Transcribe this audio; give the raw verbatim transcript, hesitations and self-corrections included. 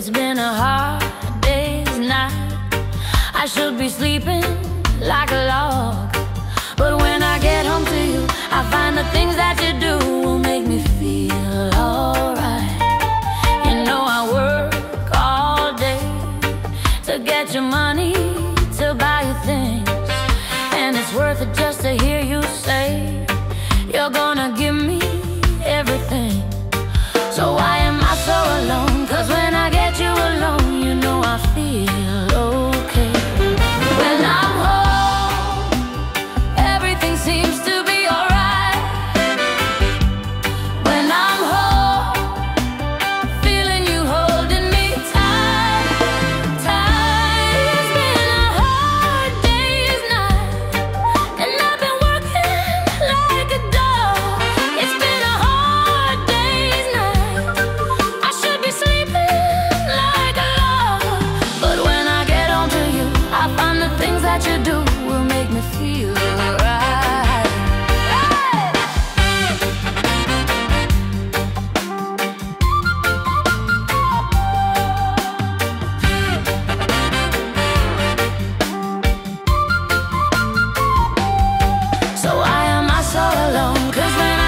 It's been a hard day's night. I should be sleeping like a log, but when I get home to you, I find the things that you do will make me feel alright. You know I work all day to get your money, to buy you things, and it's worth it just to hear you say you're gonna give me everything. So why am I so alone? 'Cause when I get you alone, you know I feel okay. When I'm home, everything seems to be alright. When I'm home, feeling you holding me tight, tight. It's been a hard day's night, and I've been working like a dog. It's been a hard day's night. I should be sleeping like a log, but when I get home to you, I find the things that you do will make me feel right. So why am I so alone? 'Cause when